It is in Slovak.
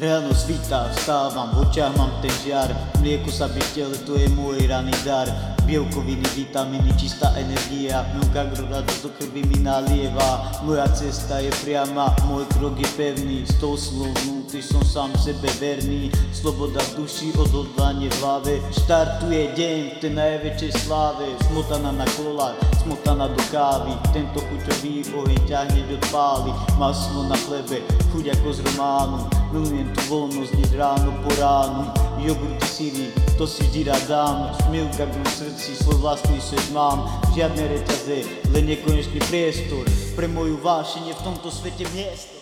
Ráno svítá, vstávam, v očiach mám ten žiar. Mlieko sa by v tele, to je môj raný dar. Bielkoviny, vitamíny, čistá energia. Mňuka radosť do krvi mi nalieva. Moja cesta je priama, môj krok je pevný. S tou silou vnútri som sám sebe verný. Sloboda v duši, odhodlanie v hlave. Štartuje deň v tej najväčšej sláve. Smotaná na kolách, smotaná do kávy. Tento chuťový oheň ťahne odpáli. Maslo na chlebe, chuť ako z románu. Milujem tu voľnosť, hneď ráno po ránu. Jogurty, syry, to si vždy rád dám. Šmilka v srdci, svoj vlastný svet mám. Žiadne reťaze, len nekonečný priestor. Pre moju vášenie v tomto svete miesto.